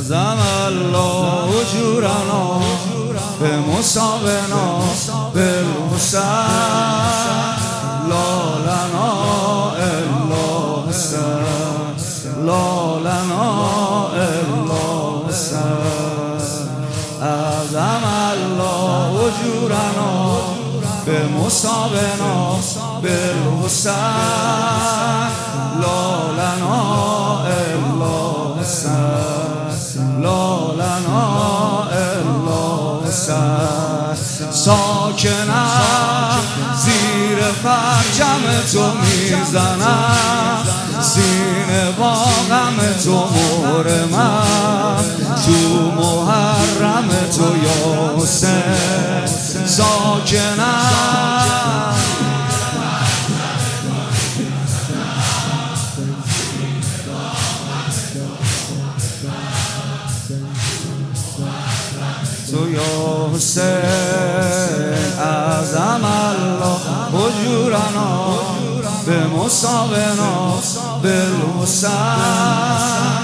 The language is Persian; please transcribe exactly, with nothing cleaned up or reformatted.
اعظم الله اجورنا بمصابنا بالحسین لا لنا الا حسین لا لنا الا حسین اعظم الله اجورنا بمصابنا بالحسین لا لنا الا حسین لا لنا الا حسین ساکنم زیر فرجم تو میزنم سینه با غم تو محرمم تو محرم تو یا حسین ساکنم تو یا حسین اعظم الله اجورنا بمصابنا بالحسین